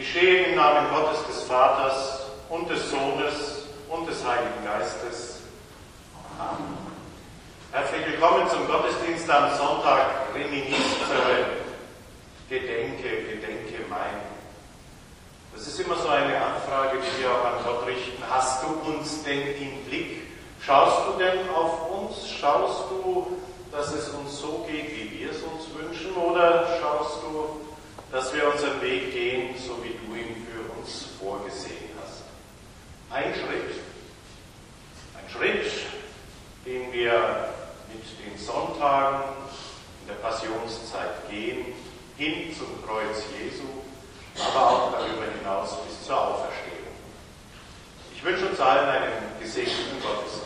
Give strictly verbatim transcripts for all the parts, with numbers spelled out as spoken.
Ich stehe im Namen Gottes, des Vaters und des Sohnes und des Heiligen Geistes. Amen. Herzlich willkommen zum Gottesdienst am Sonntag Reminiscere. Gedenke, gedenke mein. Das ist immer so eine Anfrage, die wir auch an Gott richten. Hast du uns denn im Blick? Schaust du denn auf uns? Schaust du, dass es uns so geht, wie wir es uns wünschen? Oder schaust du, dass wir unseren Weg gehen, so wie du ihn für uns vorgesehen hast? Ein Schritt, ein Schritt, den wir mit den Sonntagen in der Passionszeit gehen, hin zum Kreuz Jesu, aber auch darüber hinaus bis zur Auferstehung. Ich wünsche uns allen einen gesegneten Gottesdienst.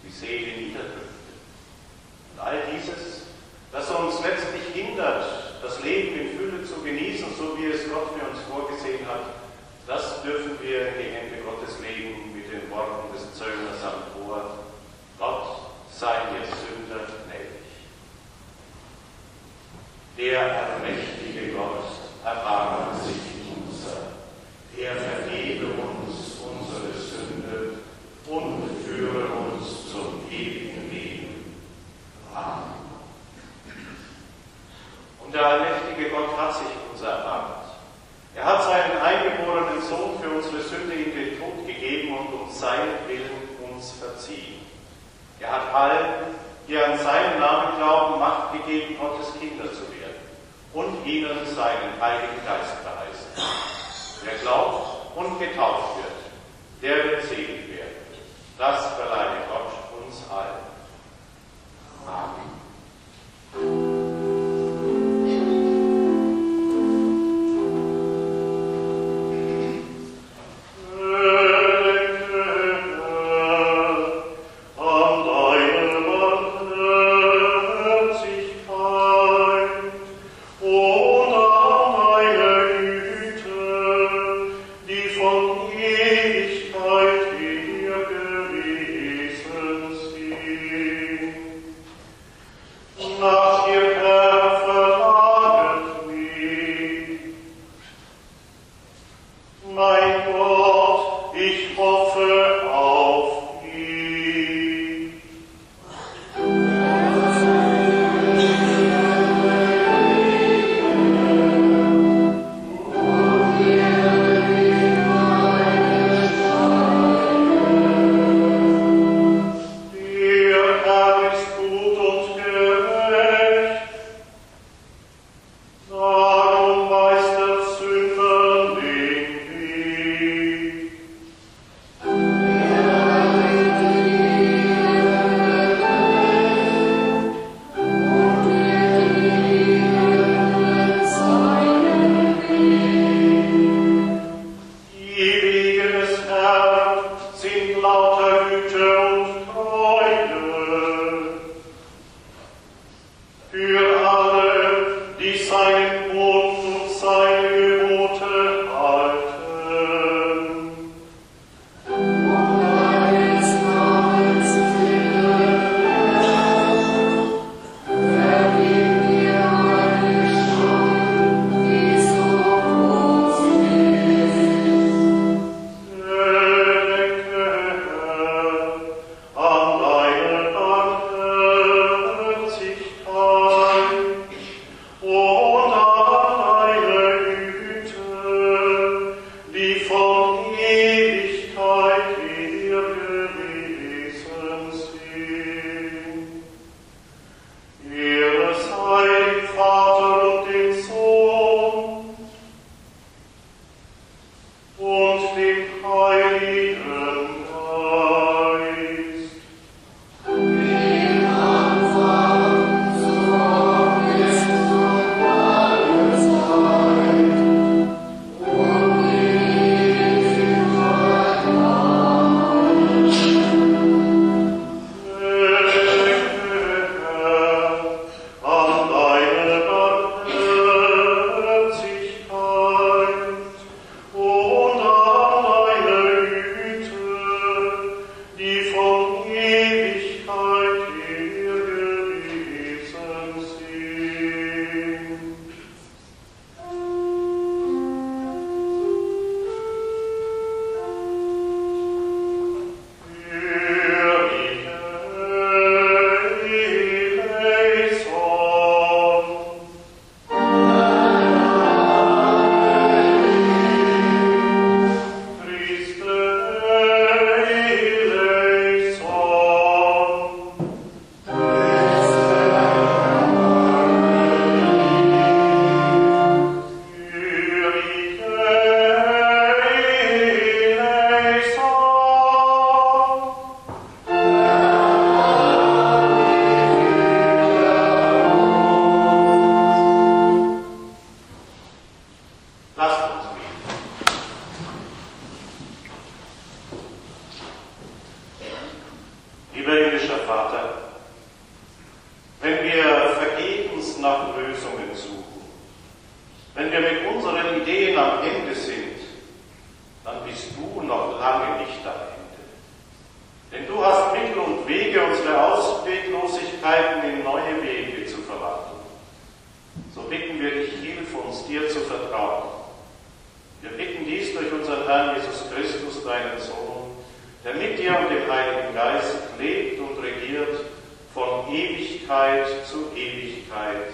die Seele niederdrückte. Und all dieses, das uns letztlich hindert, das Leben in Fülle zu genießen, so wie es Gott für uns vorgesehen hat, das dürfen wir in die Hände Gottes legen mit den Worten des Zöllners am Tor. Gott sei mir Sünder gnädig. Der allmächtige Gott erbarme sich unser, er vergebe uns unsere Sünde und führe uns zum ewigen Leben. Amen. Und der allmächtige Gott hat sich uns erbarmt. Er hat seinen eingeborenen Sohn für unsere Sünde in den Tod gegeben und um seinen Willen uns verziehen. Er hat allen, die an seinen Namen glauben, Macht gegeben, Gottes Kinder zu werden und ihnen seinen Heiligen Geist verheißen. Wer glaubt und getauft wird, der wird selig werden. Das verleihe Gott uns allen. Amen. himmlischer Vater, wenn wir vergebens nach Lösungen suchen, wenn wir mit unseren Ideen am Ende sind, dann bist du noch lange nicht am Ende. Denn du hast Mittel und Wege, unsere Ausweglosigkeiten in neue Wege zu verwandeln. So bitten wir dich, hilf uns, dir zu vertrauen. Wir bitten dies durch unseren Herrn Jesus Christus, deinen Sohn, der mit dir und dem Heiligen Geist lebt und regiert von Ewigkeit zu Ewigkeit.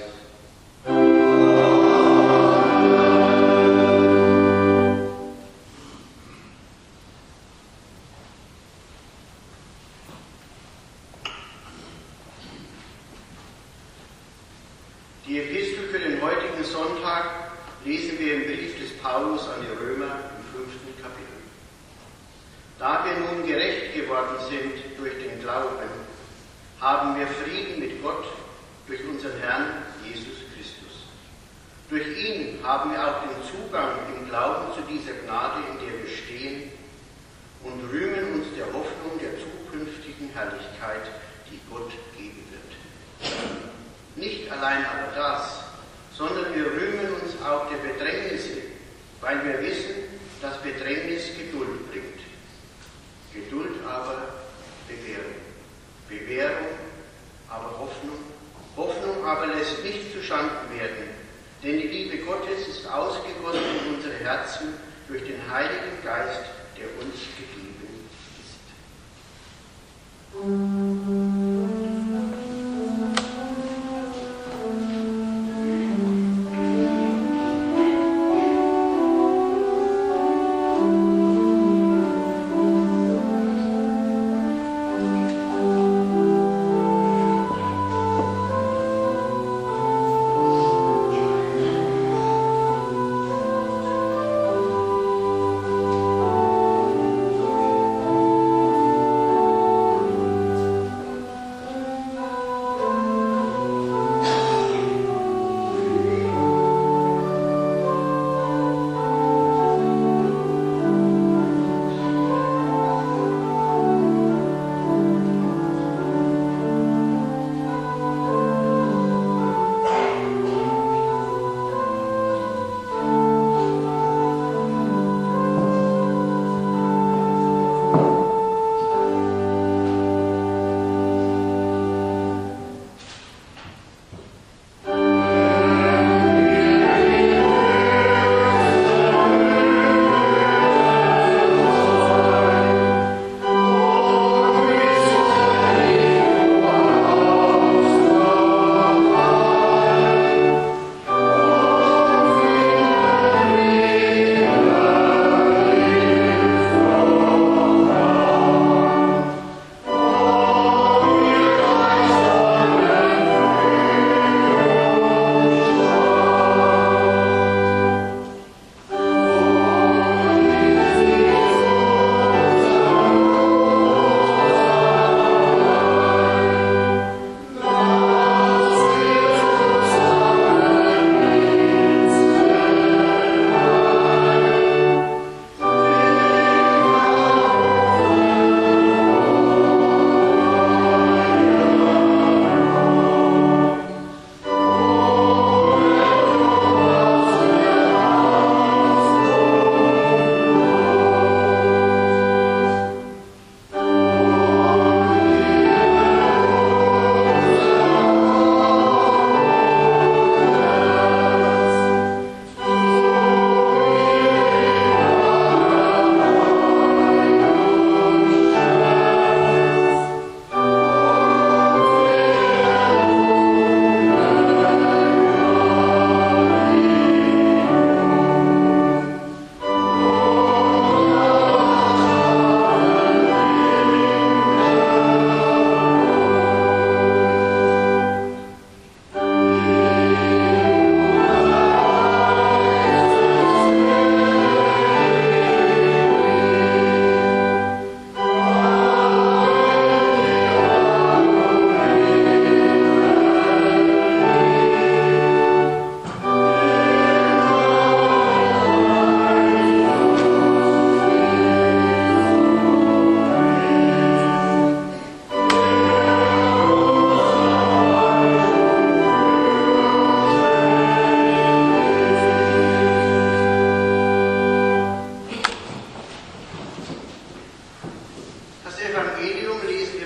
Die Epistel für den heutigen Sonntag lesen wir im Brief des Paulus an die Römer im fünften Kapitel. Da wir nun gerecht geworden sind durch den Glauben, haben wir Frieden mit Gott durch unseren Herrn Jesus Christus. Durch ihn haben wir auch den Zugang im Glauben zu dieser Gnade, in der wir stehen, und rühmen uns der Hoffnung der zukünftigen Herrlichkeit, die Gott geben wird. Nicht allein aber das, sondern wir rühmen uns auch der Bedrängnisse, weil wir wissen, dass Bedrängnis Geduld bringt. Geduld aber Bewährung. Bewährung aber Hoffnung. Hoffnung aber lässt nicht zuschanden werden, denn die Liebe Gottes ist ausgegossen in unsere Herzen durch den Heiligen Geist, der uns gegeben ist.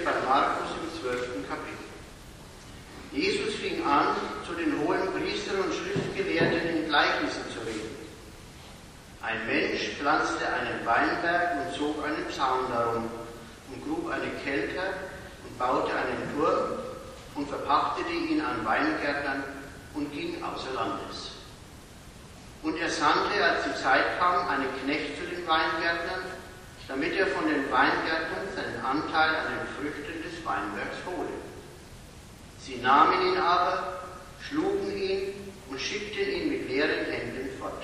bei Markus im zwölften Kapitel. Jesus fing an, zu den hohen Priestern und Schriftgelehrten in Gleichnissen zu reden. Ein Mensch pflanzte einen Weinberg und zog einen Zaun darum und grub eine Kelter und baute einen Turm und verpachtete ihn an Weingärtnern und ging außer Landes. Und er sandte, als die Zeit kam, einen Knecht zu den Weingärtnern, damit er von den Weingärtnern seinen Anteil an den Früchten des Weinbergs hole. Sie nahmen ihn aber, schlugen ihn und schickten ihn mit leeren Händen fort.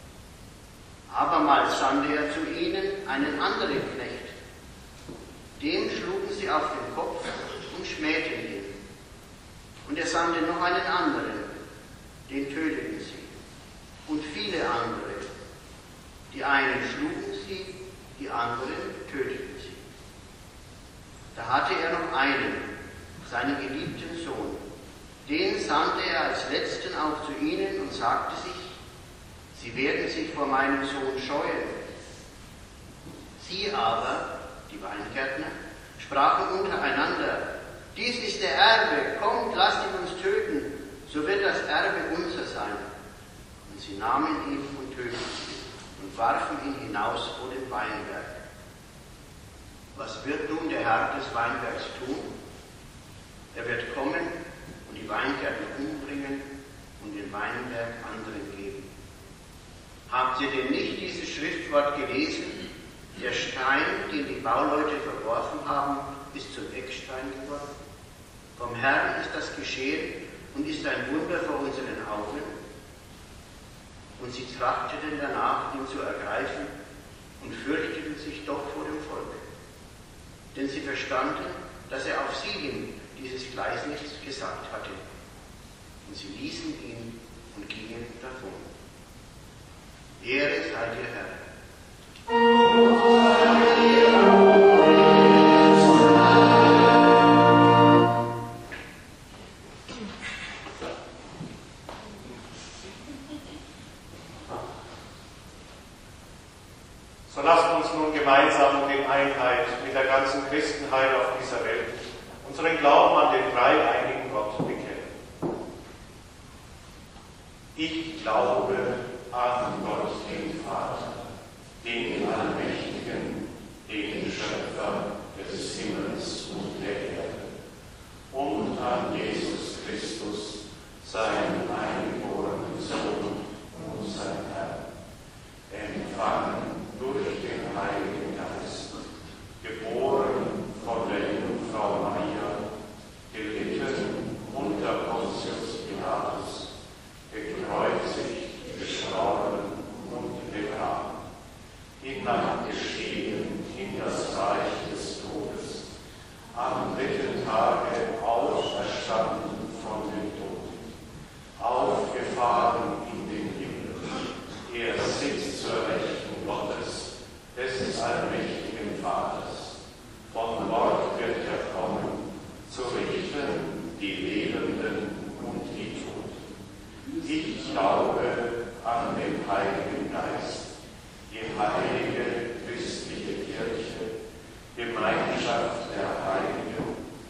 Abermals sandte er zu ihnen einen anderen Knecht. Dem schlugen sie auf den Kopf und schmähten ihn. Und er sandte noch einen anderen, den töteten sie. Und viele andere. Die einen schlugen sie, die anderen töteten sie. Da hatte er noch einen, seinen geliebten Sohn. Den sandte er als Letzten auch zu ihnen und sagte sich, sie werden sich vor meinem Sohn scheuen. Sie aber, die Weingärtner, sprachen untereinander, dies ist der Erbe, kommt, lasst ihn uns töten, so wird das Erbe unser sein. Und sie nahmen ihn und töteten ihn und warfen ihn hinaus vor den Weinberg. Was wird nun der Herr des Weinbergs tun? Er wird kommen und die Weingärtner umbringen und den Weinberg anderen geben. Habt ihr denn nicht dieses Schriftwort gelesen? Der Stein, den die Bauleute verworfen haben, ist zum Eckstein geworden. Vom Herrn ist das geschehen und ist ein Wunder vor unseren Augen. Und sie trachteten danach, ihn zu ergreifen und fürchteten sich doch vor dem Volk. Denn sie verstanden, dass er auf sie hin dieses Gleichnis gesagt hatte. Und sie ließen ihn und gingen davon. Ehre sei dir, Herr. So lasst uns nun gemeinsam in Einheit mit der ganzen Christenheit auf dieser Welt unseren Glauben an den dreieinigen Gott bekennen. Ich glaube an Gott, den Vater, den Allmächtigen, den Schöpfer des Himmels und der Erde, und an Jesus Christus, seinen eingeborenen Sohn, unseren Herrn, empfangen durch den Heiligen Geist, geboren von der Jungfrau Maria, gelitten unter Pontius Pilatus, gekreuzigt, gestorben und begraben, hinabgestiegen in das Reich des Todes, am dritten Tage auferstanden von den Toten, aufgefahren in den Himmel. Er sitzt zur Rechten Gottes, des allmächtigen Vaters. Von dort wird er kommen, zu richten die Lebenden und die Toten. Ich glaube an den Heiligen Geist, die heilige christliche Kirche, Gemeinschaft der Heiligen,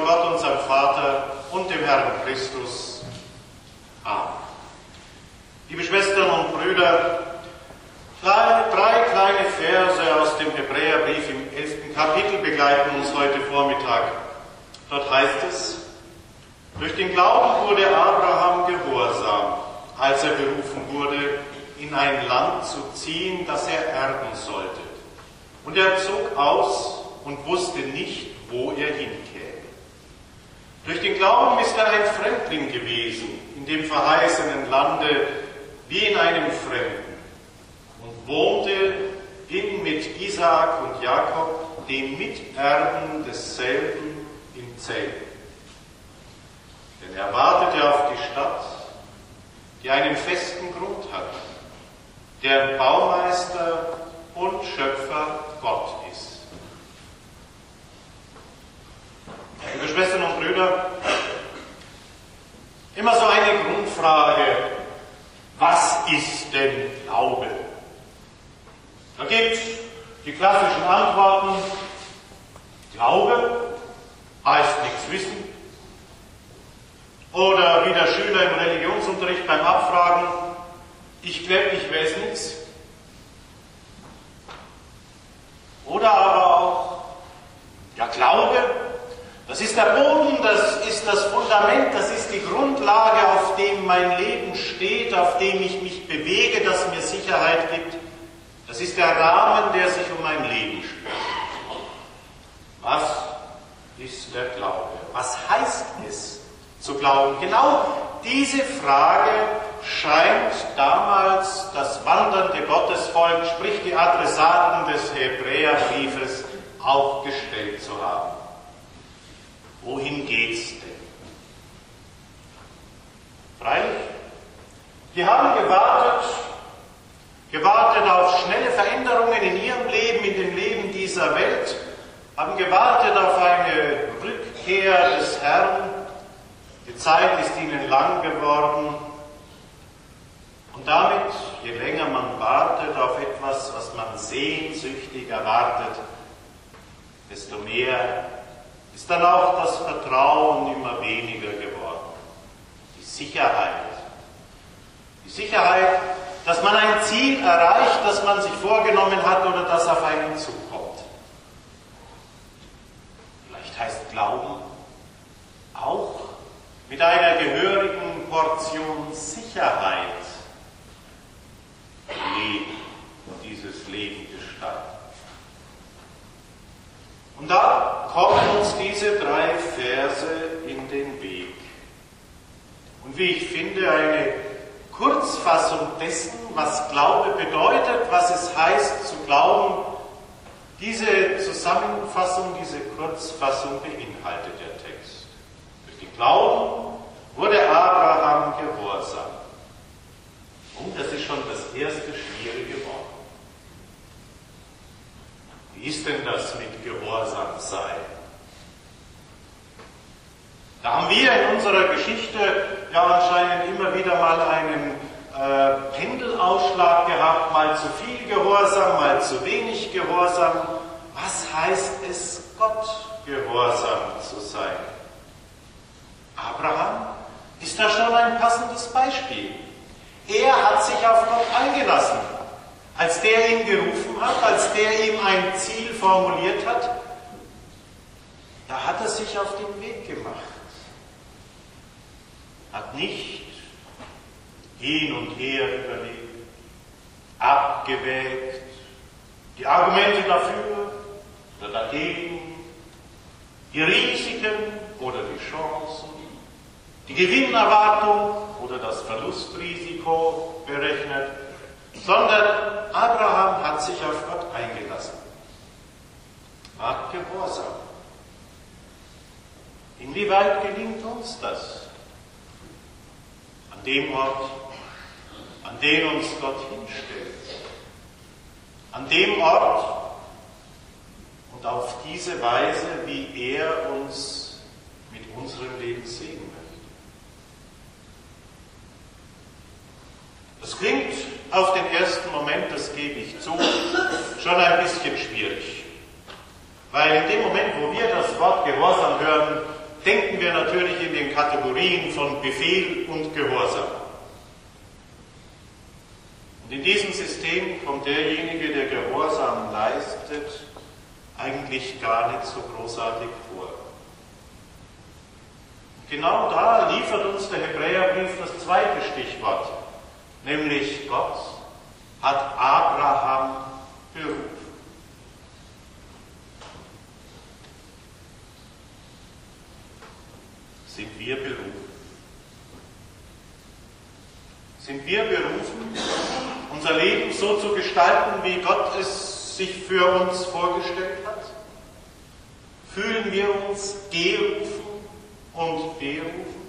von Gott, unserem Vater und dem Herrn Christus. Amen. Liebe Schwestern und Brüder, drei, drei kleine Verse aus dem Hebräerbrief im elften Kapitel begleiten uns heute Vormittag. Dort heißt es: Durch den Glauben wurde Abraham gehorsam, als er berufen wurde, in ein Land zu ziehen, das er erben sollte. Und er zog aus und wusste nicht, wo er hinkäme. Durch den Glauben ist er ein Fremdling gewesen, in dem verheißenen Lande, wie in einem Fremden, und wohnte in mit Isaak und Jakob, dem Miterben desselben, in Zelten. Denn er wartete auf die Stadt, die einen festen Grund hat, deren Baumeister und Schöpfer Gott ist. Liebe Schwestern und Brüder, immer so eine Grundfrage: Was ist denn Glaube? Da gibt es die klassischen Antworten: Glaube heißt nichts wissen. Oder wie der Schüler im Religionsunterricht beim Abfragen: Ich glaube, ich weiß nichts. Oder aber auch: Ja, Glaube, das ist der Boden, das ist das Fundament, das ist die Grundlage, auf dem mein Leben steht, auf dem ich mich bewege, das mir Sicherheit gibt. Das ist der Rahmen, der sich um mein Leben spielt. Was ist der Glaube? Was heißt es zu glauben? Genau diese Frage scheint damals das wandernde Gottesvolk, sprich die Adressaten des Hebräerbriefes, auch gestellt zu haben. Wohin geht's denn? Freilich, die haben gewartet, gewartet auf schnelle Veränderungen in ihrem Leben, in dem Leben dieser Welt, haben gewartet auf eine Rückkehr des Herrn. Die Zeit ist ihnen lang geworden. Und damit, je länger man wartet auf etwas, was man sehnsüchtig erwartet, desto mehr ist dann auch das Vertrauen immer weniger geworden. Die Sicherheit. Die Sicherheit, dass man ein Ziel erreicht, das man sich vorgenommen hat oder das auf einen zukommt. Vielleicht heißt Glauben auch mit einer gehörigen Portion Sicherheit leben und dieses Leben gestalten. Und da kommen uns diese drei Verse in den Weg. Und wie ich finde, eine Kurzfassung dessen, was Glaube bedeutet, was es heißt zu glauben, diese Zusammenfassung, diese Kurzfassung beinhaltet der Text. Durch den Glauben wurde Abraham gehorsam. Und das ist schon das erste schwierige Wort. Wie ist denn das mit Gehorsam sein? Da haben wir in unserer Geschichte ja anscheinend immer wieder mal einen äh, Pendelausschlag gehabt, mal zu viel Gehorsam, mal zu wenig Gehorsam. Was heißt es, Gott gehorsam zu sein? Abraham ist da schon ein passendes Beispiel. Er hat sich auf Gott eingelassen. Als der ihn gerufen hat, als der ihm ein Ziel formuliert hat, da hat er sich auf den Weg gemacht. Hat nicht hin und her überlegt, abgewägt, die Argumente dafür oder dagegen, die Risiken oder die Chancen, die Gewinnerwartung oder das Verlustrisiko berechnet, sondern Abraham hat sich auf Gott eingelassen, war gehorsam. Inwieweit gelingt uns das? An dem Ort, an den uns Gott hinstellt, an dem Ort und auf diese Weise, wie er uns mit unserem Leben segnen möchte. Das klingt auf den ersten Moment, das gebe ich zu, schon ein bisschen schwierig. Weil in dem Moment, wo wir das Wort Gehorsam hören, denken wir natürlich in den Kategorien von Befehl und Gehorsam. Und in diesem System kommt derjenige, der Gehorsam leistet, eigentlich gar nicht so großartig vor. Und genau da liefert uns der Hebräerbrief das zweite Stichwort, nämlich Gott hat Abraham berufen. Sind wir berufen? Sind wir berufen, unser Leben so zu gestalten, wie Gott es sich für uns vorgestellt hat? Fühlen wir uns gerufen und berufen?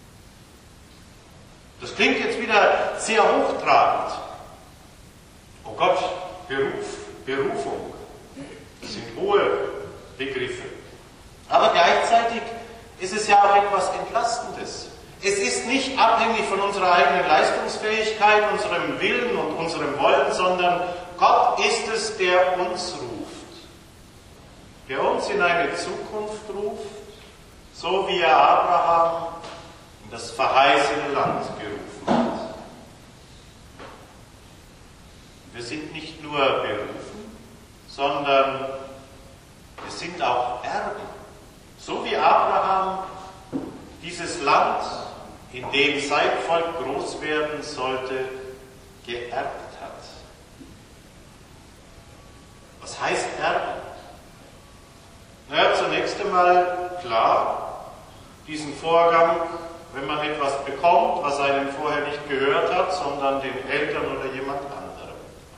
Das klingt jetzt wieder sehr hochtrabend. Oh Gott, Beruf, Berufung, das sind hohe Begriffe. Aber gleichzeitig ist es ja auch etwas Entlastendes. Es ist nicht abhängig von unserer eigenen Leistungsfähigkeit, unserem Willen und unserem Wollen, sondern Gott ist es, der uns ruft. Der uns in eine Zukunft ruft, so wie er Abraham in das verheißene Land gerufen hat. Wir sind nicht nur berufen, sondern wir sind auch Erben. So wie Abraham dieses Land, in dem sein Volk groß werden sollte, geerbt hat. Was heißt erben? Naja, zunächst einmal klar, diesen Vorgang, wenn man etwas bekommt, was einem vorher nicht gehört hat, sondern den Eltern oder jemand anderem.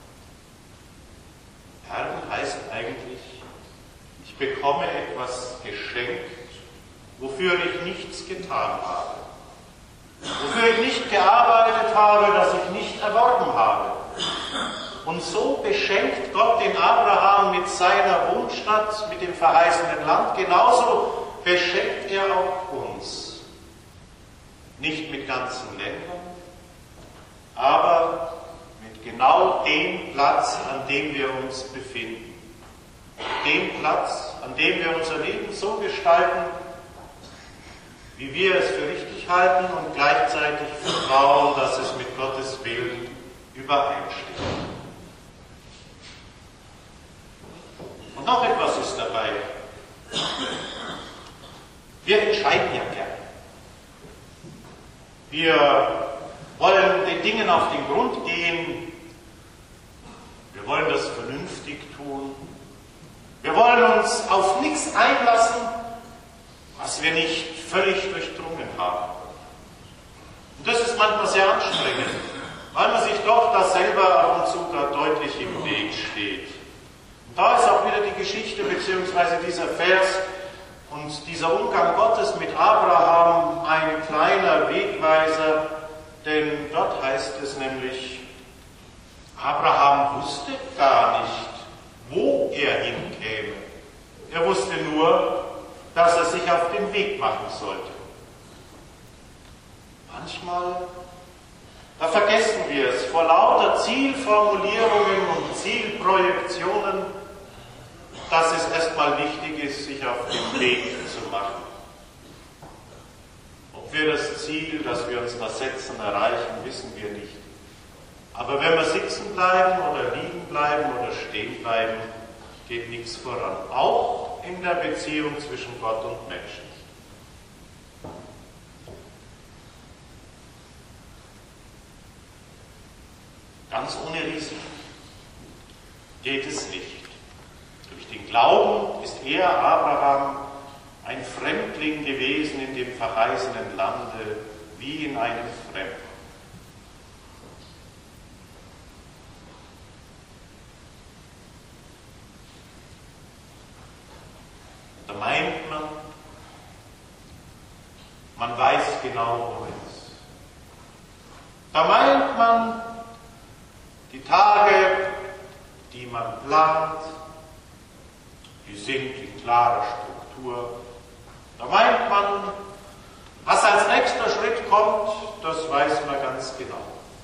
Erben heißt eigentlich, ich bekomme etwas geschenkt, wofür ich nichts getan habe. Wofür ich nicht gearbeitet habe, das ich nicht erworben habe. Und so beschenkt Gott den Abraham mit seiner Wohnstadt, mit dem verheißenen Land. Genauso beschenkt er auch uns. Nicht mit ganzen Ländern, aber mit genau dem Platz, an dem wir uns befinden. Dem Platz, an dem wir unser Leben so gestalten, wie wir es für richtig halten und gleichzeitig vertrauen, dass es mit Gottes Willen übereinstimmt. Und noch etwas ist dabei. Wir entscheiden ja gern. Wir wollen den Dingen auf den Grund gehen. Wir wollen das vernünftig tun. Wir wollen uns auf nichts einlassen, was wir nicht völlig durchdrungen haben. Und das ist manchmal sehr anstrengend, weil man sich doch da selber ab und zu da deutlich im Weg steht. Und da ist auch wieder die Geschichte bzw. dieser Vers und dieser Umgang Gottes mit Abraham ein kleiner Wegweiser, denn dort heißt es nämlich, Abraham wusste gar nicht, wo er hinkäme. Er wusste nur, dass er sich auf den Weg machen sollte. Manchmal, da vergessen wir es, vor lauter Zielformulierungen und Zielprojektionen, dass es erstmal wichtig ist, sich auf den Weg zu machen. Ob wir das Ziel, das wir uns da setzen, erreichen, wissen wir nicht. Aber wenn wir sitzen bleiben oder liegen bleiben oder stehen bleiben, geht nichts voran. Auch in der Beziehung zwischen Gott und Menschen. Ganz ohne Risiko geht es nicht. Durch den Glauben ist er, Abraham, ein Fremdling gewesen in dem verheißenen Lande, wie in einem Fremden. Da meint man, man weiß genau, wo es ist. Da meint man, die Tage, die man plant, die sind in klarer Struktur. Da meint man, was als nächster Schritt kommt, das weiß man ganz genau.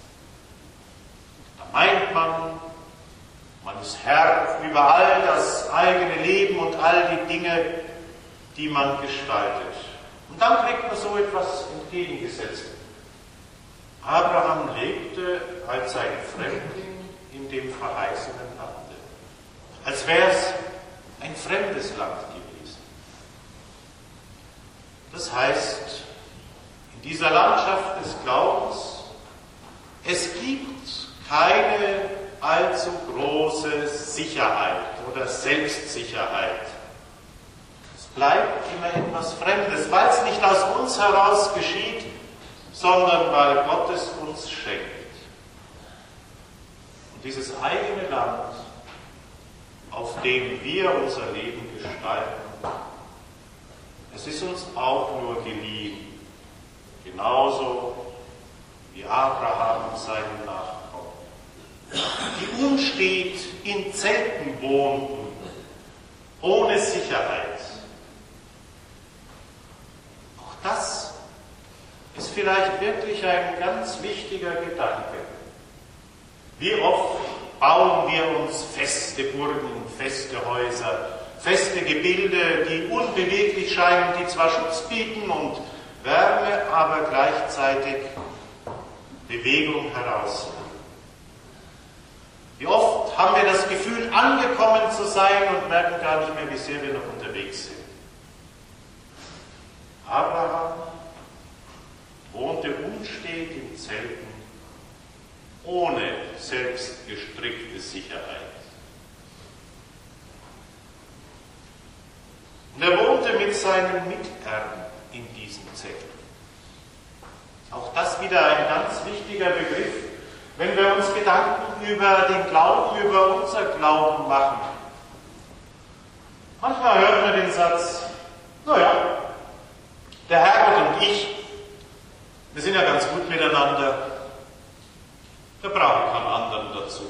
Da meint man, man ist Herr über all das eigene Leben und all die Dinge, die man gestaltet. Und dann kriegt man so etwas entgegengesetzt. Abraham lebte als ein Fremdling in dem verheißenen Lande, als wäre es ein fremdes Land gewesen. Das heißt, in dieser Landschaft des Glaubens, es gibt keine allzu große Sicherheit oder Selbstsicherheit. Es bleibt immer etwas Fremdes, weil es nicht aus uns heraus geschieht, sondern weil Gott es uns schenkt. Und dieses eigene Land, auf dem wir unser Leben gestalten, es ist uns auch nur geliehen, genauso wie Abraham seinen Nachkommen, die unstet in Zelten wohnten, ohne Sicherheit. Auch das ist vielleicht wirklich ein ganz wichtiger Gedanke. Wie oft bauen wir uns feste Burgen, feste Häuser, feste Gebilde, die unbeweglich scheinen, die zwar Schutz bieten und Wärme, aber gleichzeitig Bewegung herausnehmen. Wie oft haben wir das Gefühl, angekommen zu sein und merken gar nicht mehr, wie sehr wir noch unterwegs sind. Abraham wohnte unstet in Zelten, ohne selbstgestrickte Sicherheit. Und er wohnte mit seinen Miterben in diesen Zelten. Auch das wieder ein ganz wichtiger Begriff, wenn wir uns Gedanken über den Glauben, über unser Glauben machen. Manchmal hört man den Satz, naja, der Herrgott und ich, wir sind ja ganz gut miteinander, da brauche ich keinen anderen dazu.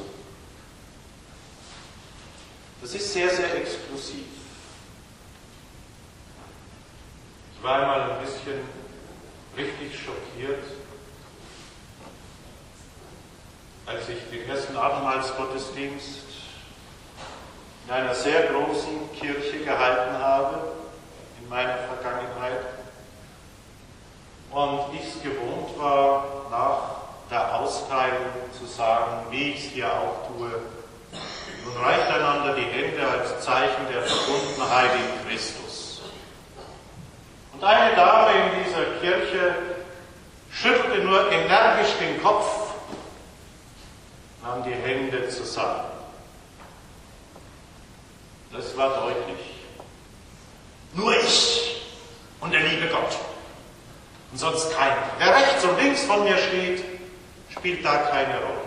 Das ist sehr, sehr exklusiv. Ich war einmal ein bisschen richtig schockiert, als ich den ersten Abendmahlsgottesdienst in einer sehr großen Kirche gehalten habe, in meiner Vergangenheit, und ich es gewohnt war, nach der Austeilung zu sagen, wie ich es hier auch tue, nun reicht einander die Hände als Zeichen der Verbundenheit in Christus. Und eine Dame in dieser Kirche schüttelte nur energisch den Kopf, nahm die Hände zusammen. Das war deutlich. Nur ich und der liebe Gott. Und sonst keiner. Wer rechts und links von mir steht, spielt da keine Rolle.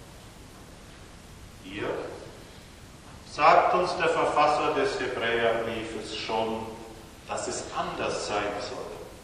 Hier sagt uns der Verfasser des Hebräerbriefes schon, dass es anders sein soll.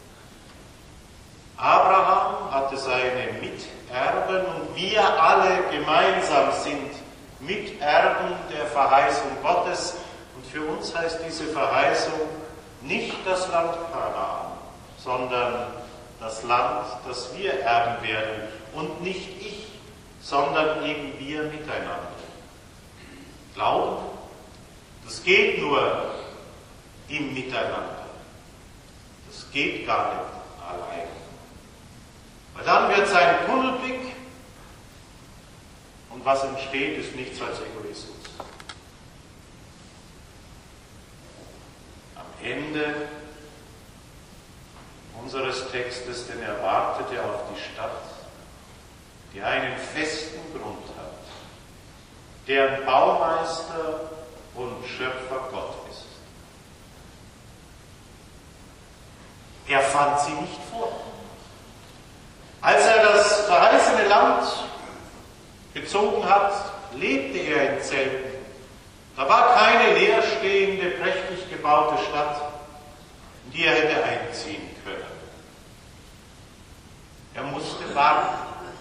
Abraham hatte seine Miterben und wir alle gemeinsam sind Miterben der Verheißung Gottes. Und für uns heißt diese Verheißung nicht das Land Kanaan, sondern das Land, das wir erben werden. Und nicht ich, sondern eben wir miteinander. Glauben, das geht nur im Miteinander. Das geht gar nicht allein. Weil dann wird es ein Tunnelblick und was entsteht, ist nichts als Egoismus. Am Ende unseres Textes, denn er wartet ja auf die Stadt, die einen festen Grund hat, deren Baumeister und Schöpfer Gott ist. Er fand sie nicht vor. Als er das verheißene Land bezogen hat, lebte er in Zelten. Da war keine leerstehende, prächtig gebaute Stadt, in die er hätte einziehen können. Er musste warten.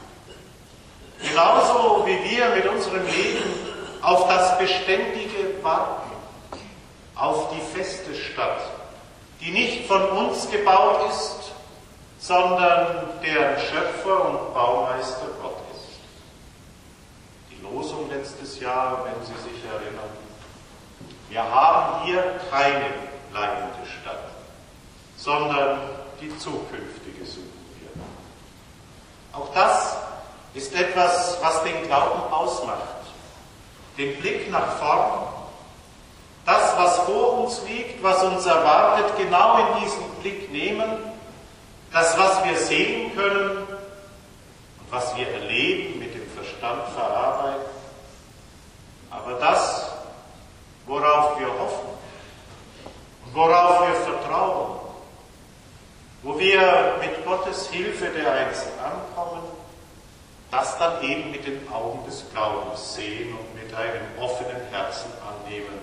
Genauso wie wir mit unserem Leben auf das beständige Warten, auf die feste Stadt, die nicht von uns gebaut ist, sondern deren Schöpfer und Baumeister Gott ist. Die Losung letztes Jahr, wenn Sie sich erinnern, wir haben hier keine bleibende Stadt, sondern die zukünftige suchen wir. Auch das ist etwas, was den Glauben ausmacht. Den Blick nach vorn. Das, was vor uns liegt, was uns erwartet, genau in diesen Blick nehmen. Das, was wir sehen können und was wir erleben, mit dem Verstand verarbeiten. Aber das, worauf wir hoffen und worauf wir vertrauen, wo wir mit Gottes Hilfe dereinst ankommen, das dann eben mit den Augen des Glaubens sehen und mit einem offenen Herzen annehmen.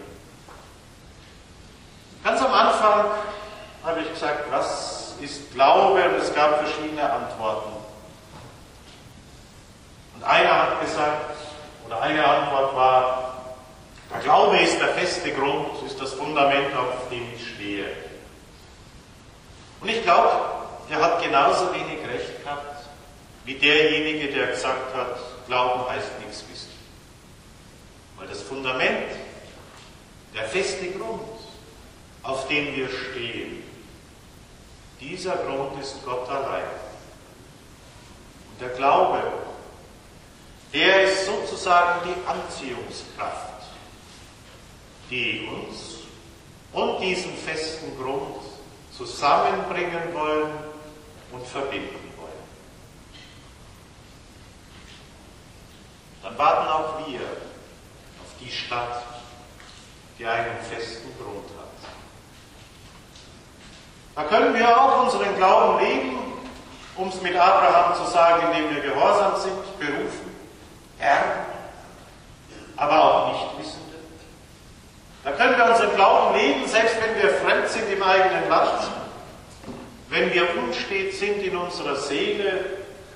Ganz am Anfang habe ich gesagt, was ist Glaube? Und es gab verschiedene Antworten. Und einer hat gesagt, oder eine Antwort war, der Glaube ist der feste Grund, ist das Fundament, auf dem ich stehe. Und ich glaube, er hat genauso wenig Recht gehabt, wie derjenige, der gesagt hat, Glauben heißt nichts wissen. Weil das Fundament, der feste Grund, auf dem wir stehen, dieser Grund ist Gott allein. Und der Glaube, der ist sozusagen die Anziehungskraft, die uns und diesen festen Grund zusammenbringen wollen und verbinden wollen. Dann warten auch wir auf die Stadt, die einen festen Grund hat. Da können wir auch unseren Glauben leben, um es mit Abraham zu sagen, indem wir gehorsam sind, berufen, Herr, aber auch Nichtwissende. Da können wir unseren Glauben leben, selbst wenn wir fremd sind im eigenen Land, wenn wir unstet sind in unserer Seele,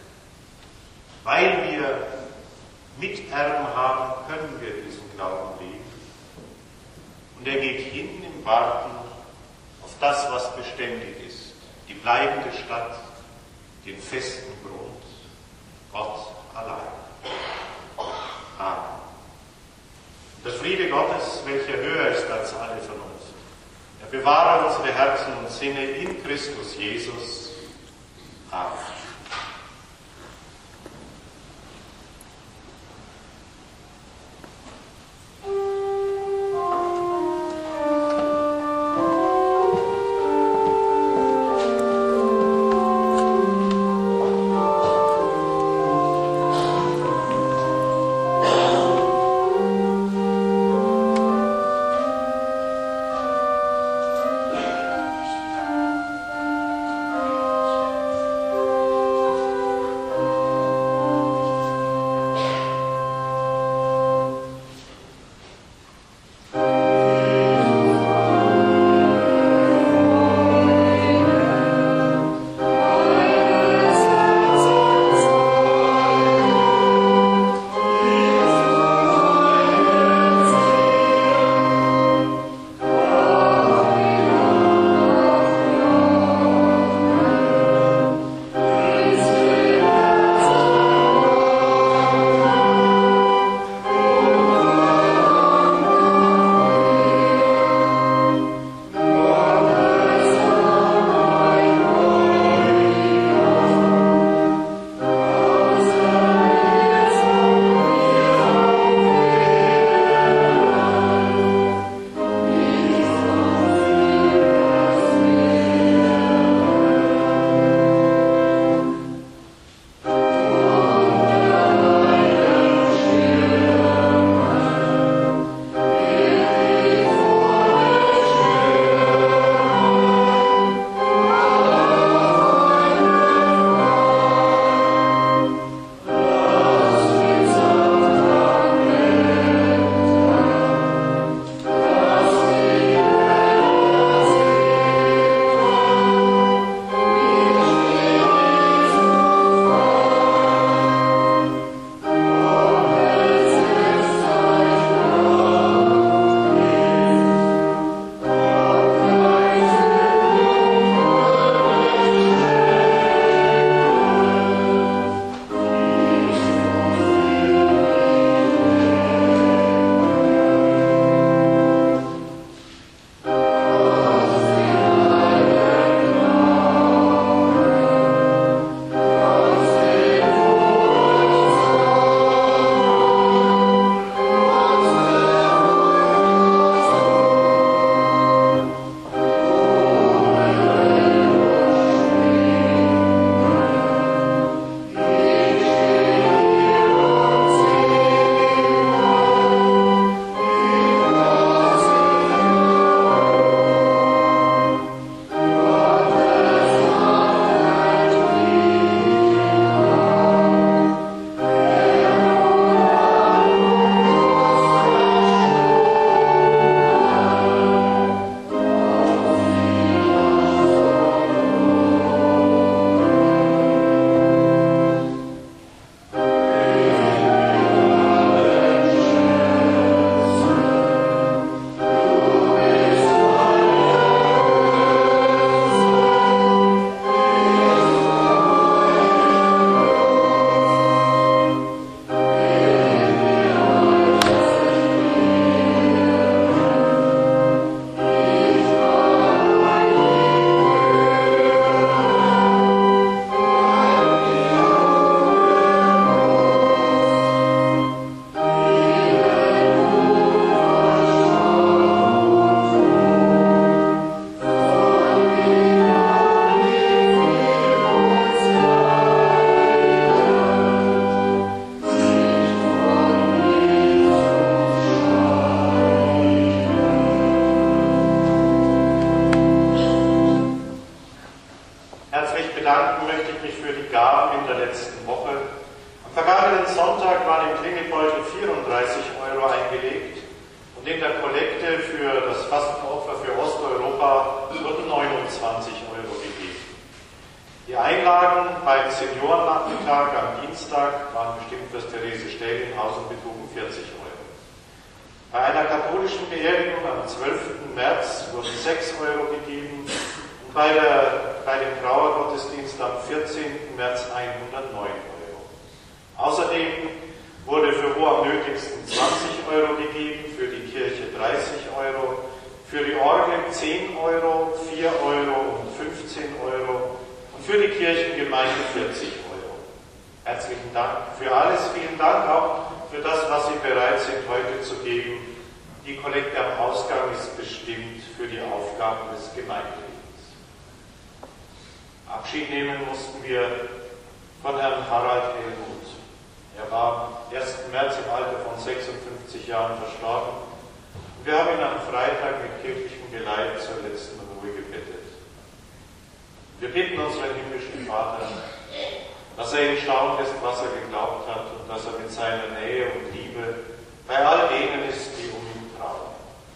weil wir Miterben haben, können wir diesen Glauben leben. Und er geht hin im Warten auf das, was beständig ist, die bleibende Stadt, den festen Grund, Gott allein. Amen. Der Friede Gottes, welcher höher ist als alle Vernunft, er bewahre unsere Herzen und Sinne in Christus Jesus. Amen. Herzlich bedanken möchte ich mich für die Gaben in der letzten Woche. Am vergangenen Sonntag waren im Klingelbeutel vierunddreißig Euro eingelegt und in der Kollekte für das Fastenopfer für Osteuropa wurden neunundzwanzig Euro gegeben. Die Einlagen beim Seniorennachmittag am Dienstag waren bestimmt fürs Therese Stellinghaus und betrugen vierzig Euro. Bei einer katholischen Beerdigung am zwölften März wurden sechs Euro gegeben und bei, der, bei dem Trauergottesdienst am vierzehnten März hundertneun Euro. Außerdem wurde für wo am nötigsten zwanzig Euro gegeben, für die Kirche dreißig Euro, für die Orgel zehn Euro, vier Euro und fünfzehn Euro und für die Kirchengemeinde vierzig Euro. Herzlichen Dank für alles, vielen Dank auch für das, was Sie bereit sind, heute zu geben. Die Kollekte am Ausgang ist bestimmt für die Aufgaben des Gemeindelebens. Abschied nehmen mussten wir von Herrn Harald Helmuth. Er war am ersten März im Alter von sechsundfünfzig Jahren verstorben. Und wir haben ihn am Freitag mit kirchlichem Geleit zur letzten Ruhe gebettet. Wir bitten unseren himmlischen Vater, dass er ihn schauen lässt, was er geglaubt hat und dass er mit seiner Nähe und Liebe bei all denen ist, die um ihn trauern.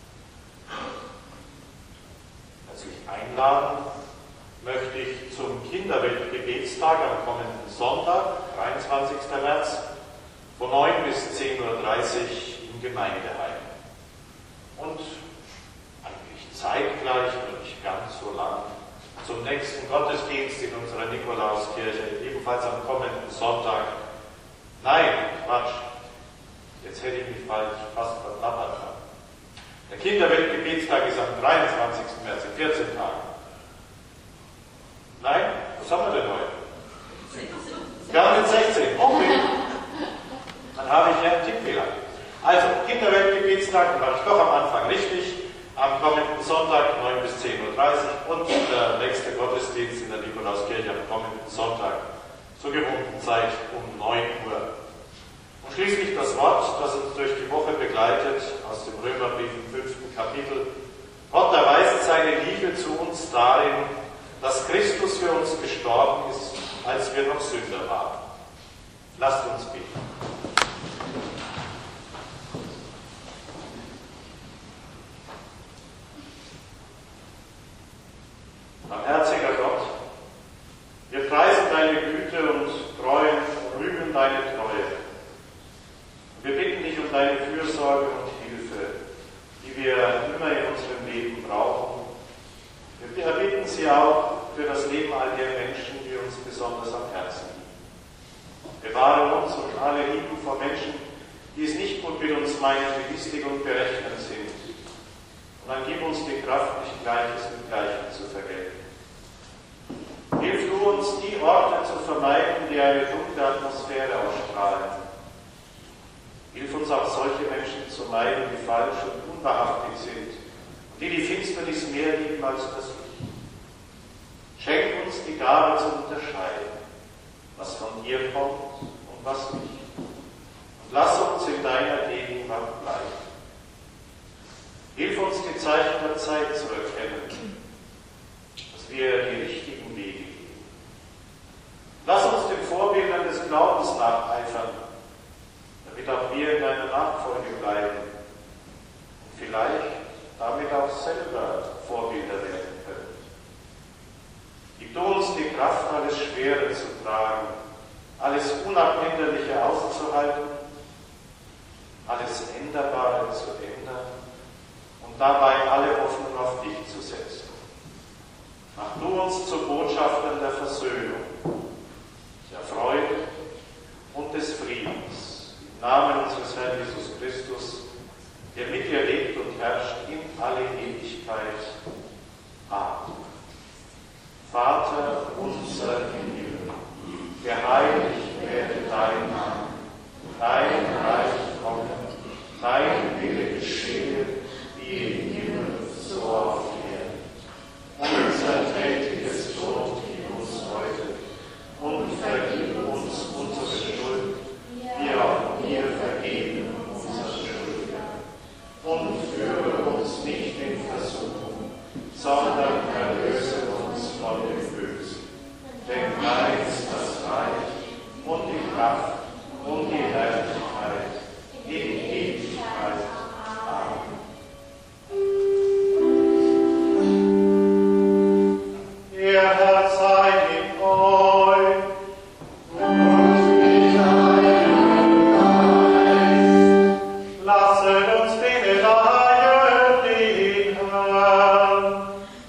Herzlich einladen möchte ich zum Kinderweltgebetstag am kommenden Sonntag, dreiundzwanzigsten März, von neun bis zehn Uhr dreißig im Gemeindeheim. Und eigentlich zeitgleich, nur nicht ganz so lang, zum nächsten Gottesdienst in unserer Nikolauskirche, ebenfalls am kommenden Sonntag. Nein, Quatsch, jetzt hätte ich mich fast verplappert. Der Kinderweltgebetstag ist am dreiundzwanzigsten März, in vierzehn Tagen. Nein, was haben wir denn heute? Wir haben den sechzehnten Okay. Dann habe ich ja einen Tippfehler. Also, Kinderweltgebetstag, war ich doch am Anfang richtig. Am kommenden Sonntag neun bis zehn Uhr dreißig und der nächste Gottesdienst in der Nikolauskirche am kommenden Sonntag zur gewohnten Zeit um neun Uhr. Und schließlich das Wort, das uns durch die Woche begleitet, aus dem Römerbrief im fünften Kapitel. Gott erweist seine Liebe zu uns darin, dass Christus für uns gestorben ist, als wir noch Sünder waren. Lasst uns beten. Barmherziger Gott, wir preisen deine Güte und Treue und rühmen deine Treue. Wir bitten dich um deine Fürsorge und Hilfe, die wir immer in unserem Leben brauchen. Wir erbitten sie auch für das Leben all der Menschen, die uns besonders am Herzen liegen. Bewahre uns und alle Lieben vor Menschen, die es nicht gut mit uns meinen, die listig und berechnend sind. Und dann gib uns die Kraft, nicht Gleiches mit Gleichem zu vergelten. Hilf du uns, die Orte zu vermeiden, die eine dunkle Atmosphäre ausstrahlen. Hilf uns auch, solche Menschen zu meiden, die falsch und unwahrhaftig sind und die die Finsternis mehr lieben als das Licht. Schenk uns die Gabe zu unterscheiden, was von dir kommt und was nicht. Und lass uns in deiner Gegenwart bleiben. Hilf uns, die Zeichen der Zeit zu erkennen, dass wir die richtigen Wege gehen. Lass uns den Vorbildern des Glaubens nacheifern, damit auch wir in deiner Nachfolge bleiben und vielleicht damit auch selber Vorbilder werden können. Gib du uns die Kraft, alles Schwere zu tragen, alles Unabänderliche auszuhalten, alles Änderbare zu ändern und dabei alle Hoffnung auf dich zu setzen. Mach du uns zu Botschaftern der Versöhnung, der Freude und des Friedens. Im Namen unseres Herrn Jesus Christus, der mit dir lebt und herrscht in alle Ewigkeit. Amen. Vater unser im Himmel, geheiligt werde dein Name, dein Reich komme, dein Wille geschehe, wie im Himmel, so auf Erden. Unser tägliches Brot gib Dein ist das Reich und die Kraft und die Herrlichkeit in Ewigkeit. Amen. Der Herr sei mit euch. Und mit deinem Geist. Lasset uns beten, den Herrn.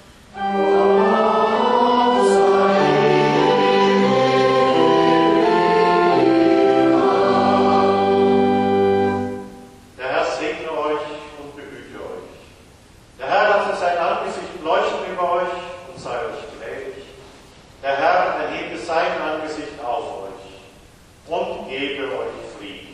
Der Herr segne euch und behüte euch. Der Herr lasse sein Angesicht leuchten über euch und sei euch gnädig. Der Herr erhebe sein Angesicht auf euch und gebe euch Frieden.